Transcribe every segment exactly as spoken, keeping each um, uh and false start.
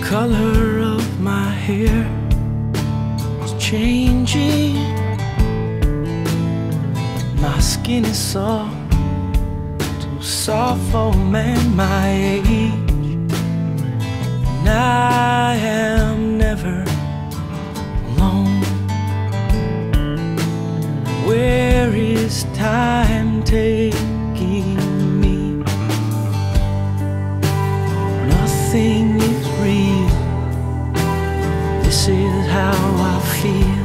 color of my hair is changing. My skin is soft, too soft for a man my age. And I am never alone. Where is time taking me? Nothing is real. This is how I feel.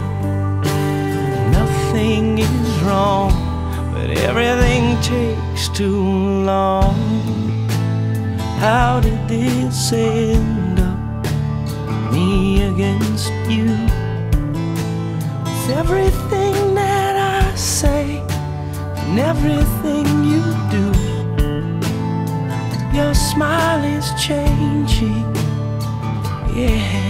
Nothing is wrong, but everything takes too long. How did this end up? Me against you. With everything that I say and everything you do, your smile is changing, yeah.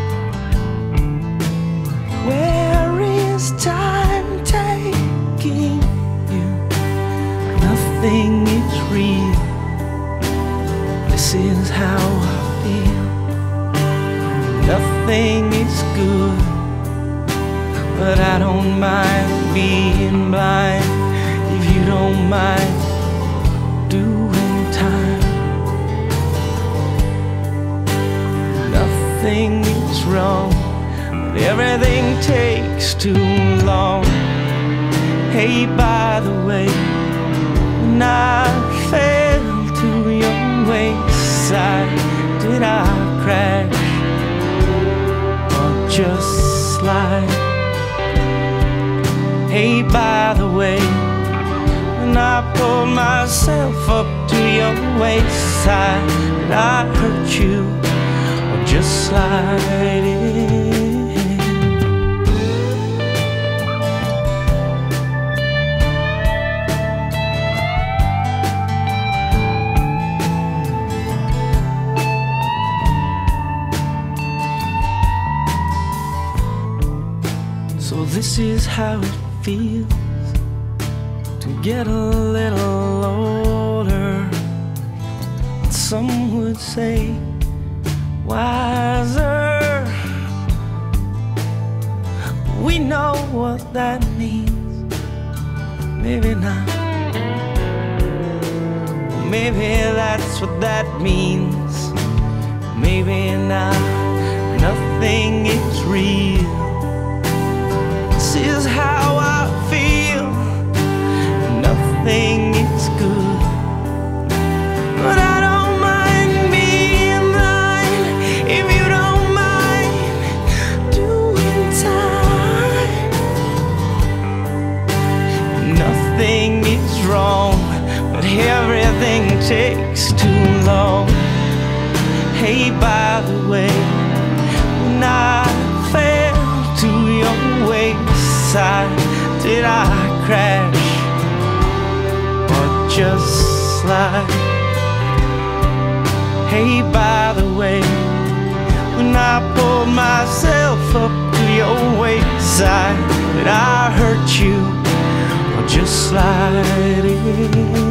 Where is time taking you? Nothing is real. This is how I feel. Nothing is good, but I don't mind being blind if you don't mind doing time. Nothing is wrong, but everything takes too long. Hey, by the way, when I fell to your wayside, did I crash or just slide? Hey, by the way, when I pulled myself up to your wayside, did I hurt you or just slide in? So this is how it feels to get a little older. Some would say wiser. We know what that means. Maybe not. Maybe that's what that means. Maybe not. Nothing is real. This is how I feel. Nothing is good, but I don't mind being blind if you don't mind doing time. Nothing is wrong, but everything takes too long. Hey, by the way, when I fell to your wayside, did I crash or just slide? Hey, by the way, when I pulled myself up to your wayside, did I hurt you or just slide in?